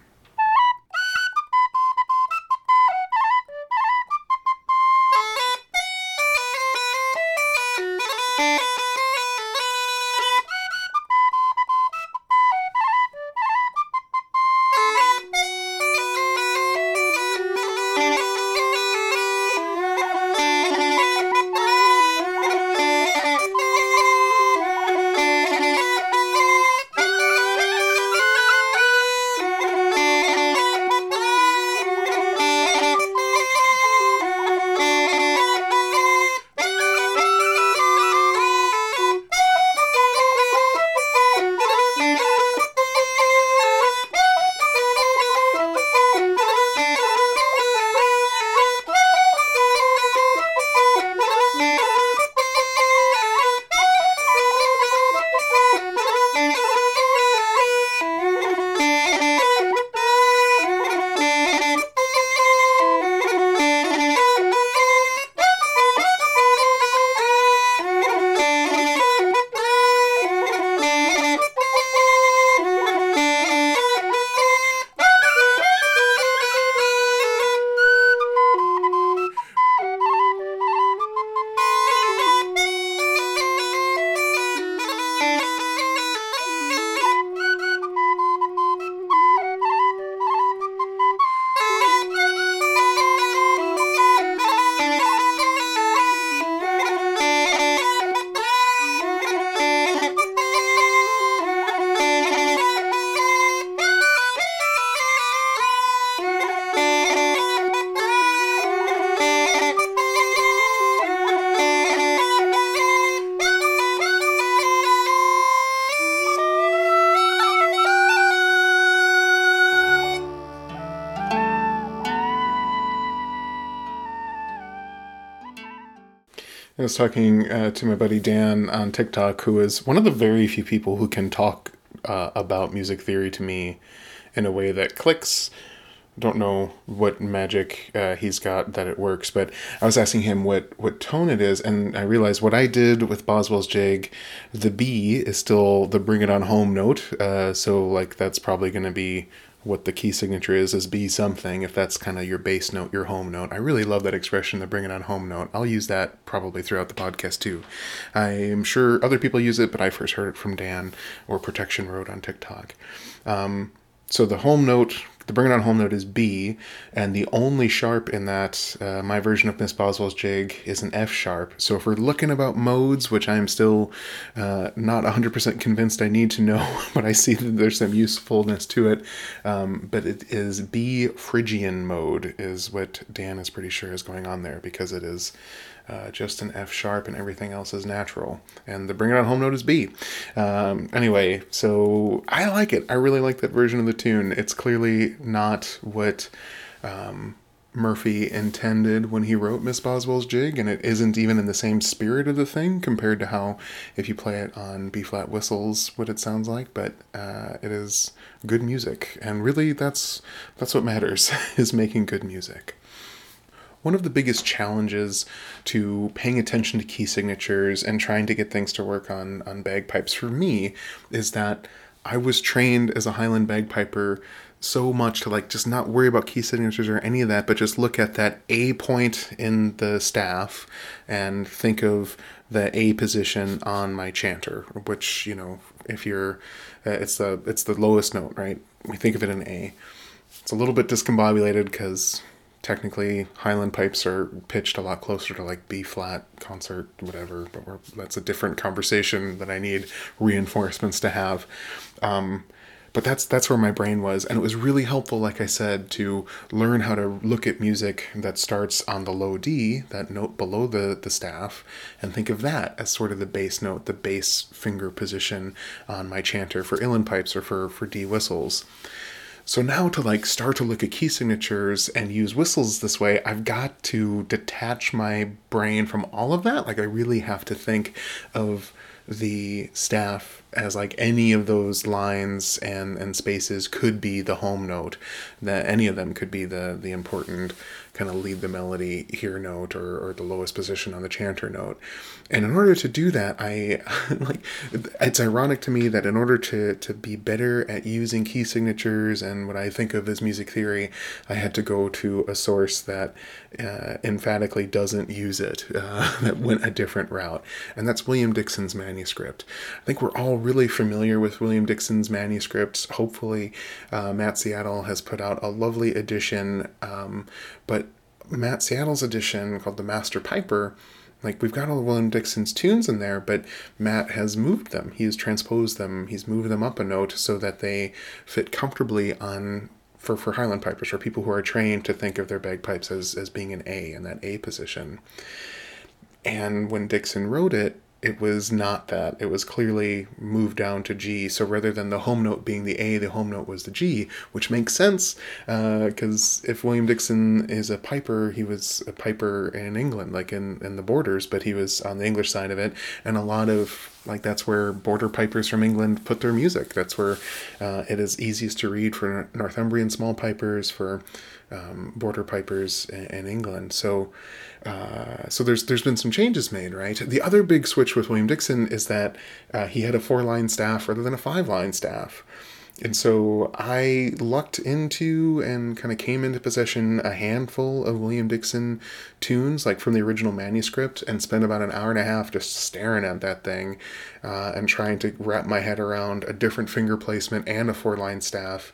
I was talking uh, to my buddy Dan on TikTok, who is one of the very few people who can talk uh, about music theory to me in a way that clicks. Don't know what magic uh, he's got that it works, but I was asking him what, what tone it is, and I realized what I did with Boswell's Jig, the B is still the bring it on home note, uh, so like that's probably going to be what the key signature is, is B something, if that's kind of your bass note, your home note. I really love that expression, the bring it on home note. I'll use that probably throughout the podcast too. I'm sure other people use it, but I first heard it from Dan or Protection Road on TikTok. Um, so the home note, the bring it on home note is B, and the only sharp in that, uh, my version of Miss Boswell's Jig, is an F sharp. So if we're looking about modes, which I'm still uh, not one hundred percent convinced I need to know, but I see that there's some usefulness to it, um, but it is B Phrygian mode is what Dan is pretty sure is going on there, because it is Uh, just an F sharp and everything else is natural. And the bring it on home note is B. Um, anyway, so I like it. I really like that version of the tune. It's clearly not what um, Murphy intended when he wrote Miss Boswell's Jig, and it isn't even in the same spirit of the thing compared to how, if you play it on B-flat whistles, what it sounds like. But uh, it is good music. And really, that's that's what matters, is making good music. One of the biggest challenges to paying attention to key signatures and trying to get things to work on, on bagpipes for me is that I was trained as a Highland bagpiper so much to like just not worry about key signatures or any of that, but just look at that A point in the staff and think of the A position on my chanter, which, you know, if you're, uh, it's the it's the lowest note, right? We think of it in A. It's a little bit discombobulated because technically, Highland pipes are pitched a lot closer to like B-flat concert, whatever, but we're, that's a different conversation that I need reinforcements to have. Um, but that's that's where my brain was, and it was really helpful, like I said, to learn how to look at music that starts on the low D, that note below the, the staff, and think of that as sort of the bass note, the bass finger position on my chanter for uilleann pipes or for, for D whistles. So now to like start to look at key signatures and use whistles this way, I've got to detach my brain from all of that. Like I really have to think of the staff as like any of those lines and, and spaces could be the home note, that any of them could be the, the important kind of lead the melody here note or, or the lowest position on the chanter note. And in order to do that, I like, it's ironic to me that in order to, to be better at using key signatures and what I think of as music theory, I had to go to a source that uh, emphatically doesn't use it, uh, that went a different route. And that's William Dixon's manuscript. I think we're all really familiar with William Dixon's manuscripts. Hopefully, uh, Matt Seattle has put out a lovely edition, um, but Matt Seattle's edition called The Master Piper, like we've got all of William Dixon's tunes in there, but Matt has moved them. He's transposed them. He's moved them up a note so that they fit comfortably on for, for Highland pipers, for people who are trained to think of their bagpipes as, as being an A in that A position. And when Dixon wrote it, it was not that. It was clearly moved down to G. So rather than the home note being the A, the home note was the G, which makes sense because uh, if William Dixon is a piper, he was a piper in England, like in, in the borders, but he was on the English side of it. And a lot of, like, that's where border pipers from England put their music. That's where uh, it is easiest to read for Northumbrian small pipers, for um, border pipers in, in England. So Uh, so there's there's been some changes made, right? The other big switch with William Dixon is that uh, he had a four-line staff rather than a five-line staff. And so I lucked into and kind of came into possession a handful of William Dixon tunes, like from the original manuscript, and spent about an hour and a half just staring at that thing uh, and trying to wrap my head around a different finger placement and a four-line staff,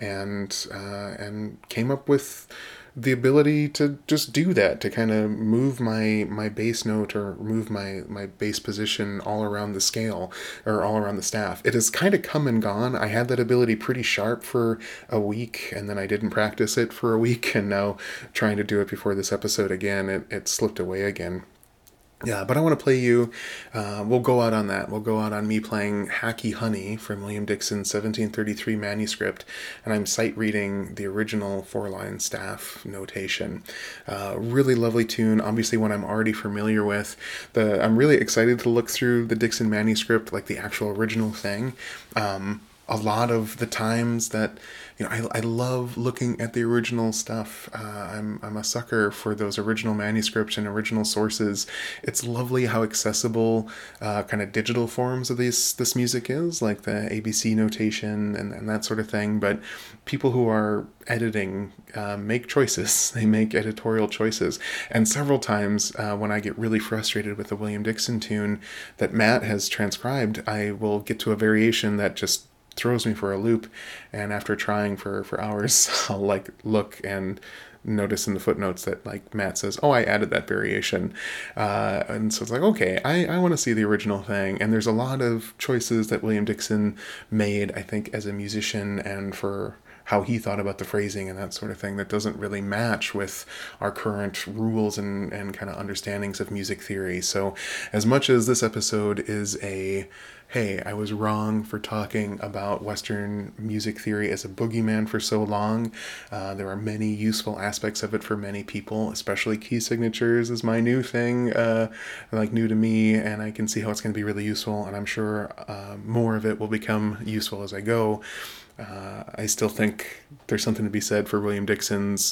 and uh, and came up with the ability to just do that, to kind of move my my bass note or move my my bass position all around the scale or all around the staff. It has kind of come and gone. I had that ability pretty sharp for a week, and then I didn't practice it for a week, and now trying to do it before this episode again, it, it slipped away again. Yeah, but I want to play you, uh, we'll go out on that. We'll go out on me playing Hacky Honey from William Dixon's seventeen thirty-three manuscript, and I'm sight reading the original four-line staff notation. Uh, really lovely tune, obviously one I'm already familiar with. The I'm really excited to look through the Dixon manuscript, like the actual original thing. Um, a lot of the times that, you know, I, I love looking at the original stuff. Uh, I'm I'm a sucker for those original manuscripts and original sources. It's lovely how accessible uh, kind of digital forms of this this music is, like the A B C notation and, and that sort of thing. But people who are editing uh, make choices. They make editorial choices. And several times uh, when I get really frustrated with the William Dixon tune that Matt has transcribed, I will get to a variation that just throws me for a loop, and after trying for for hours, I'll like look and notice in the footnotes that like Matt says, oh, I added that variation, uh, and so it's like, okay, I, I want to see the original thing. And there's a lot of choices that William Dixon made, I think, as a musician and for how he thought about the phrasing and that sort of thing that doesn't really match with our current rules and, and kind of understandings of music theory. So as much as this episode is a, hey, I was wrong for talking about Western music theory as a boogeyman for so long, uh, there are many useful aspects of it for many people, especially key signatures is my new thing, uh, like new to me, and I can see how it's going to be really useful, and I'm sure uh, more of it will become useful as I go. Uh, I still think there's something to be said for William Dixon's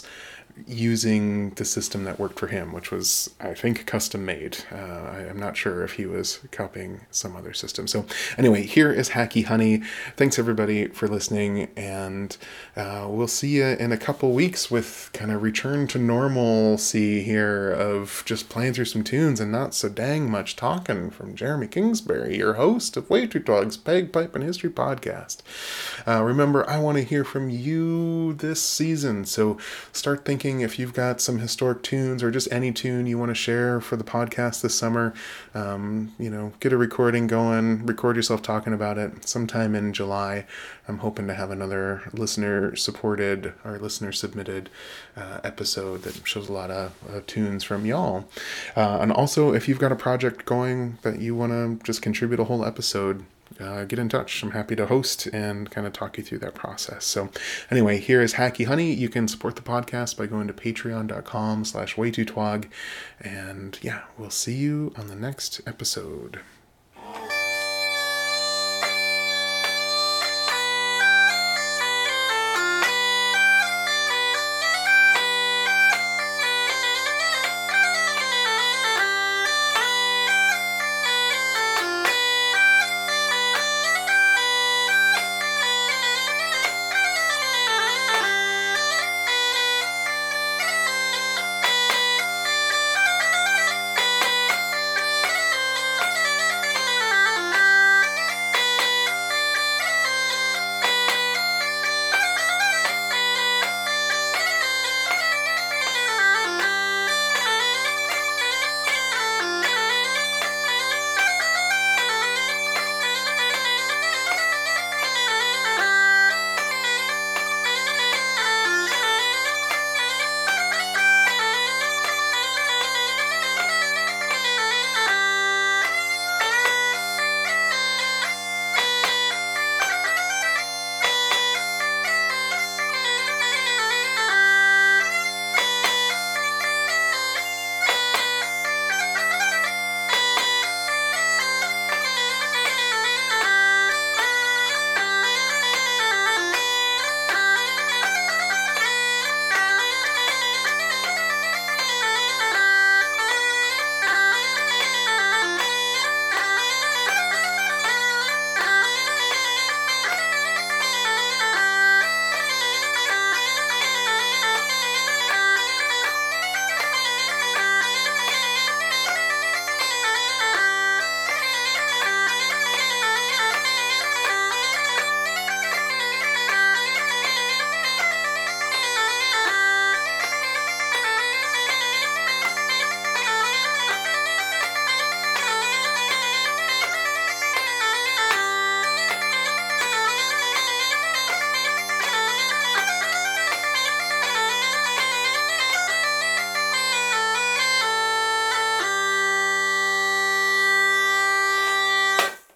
using the system that worked for him, which was, I think, custom made. Uh, I, I'm not sure if he was copying some other system. So anyway, here is Hacky Honey. Thanks everybody for listening, and uh, we'll see you in a couple weeks with kind of return to normalcy here of just playing through some tunes and not so dang much talking from Jeremy Kingsbury, your host of Way Too Dog's Bagpipe and History Podcast. Uh, remember, I want to hear from you this season, so start thinking if you've got some historic tunes or just any tune you want to share for the podcast this summer. Um, you know, get a recording going, record yourself talking about it sometime in July. I'm hoping to have another listener supported or listener submitted uh, episode that shows a lot of uh, tunes from y'all. Uh, and also, if you've got a project going that you want to just contribute a whole episode, uh, get in touch. I'm happy to host and kind of talk you through that process. So anyway, here is Hacky Honey. You can support the podcast by going to patreon.com slash way too twog. And yeah, we'll see you on the next episode.